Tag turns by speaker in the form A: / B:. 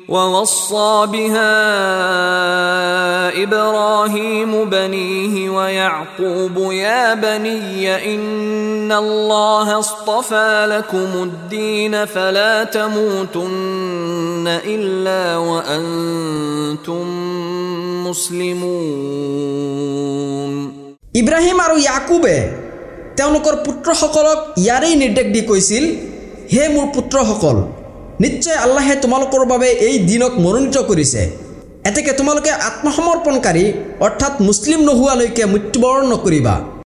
A: ووصى بها إبراهيم بنيه ويعقوب يا بني إن الله اصطفى لكم الدين فلا تموتن إلا وأنتم مسلمون
B: ইব্ৰাহিম আৰু ইয়াকুবে তেওঁলোকৰ পুত্ৰসকলক ইয়াৰেই নিৰ্দেশ দি কৈছিল, হে মোৰ পুত্ৰসকল, নিশ্চয় আল্লাহে তোমালোকৰ বাবে এই দিনক মনোনীত কৰিছে। এতেকে তোমালোকে আত্মসমৰ্পণকাৰী অৰ্থাৎ মুছলিম নোহোৱালৈকে মৃত্যুবৰণ নকৰিবা।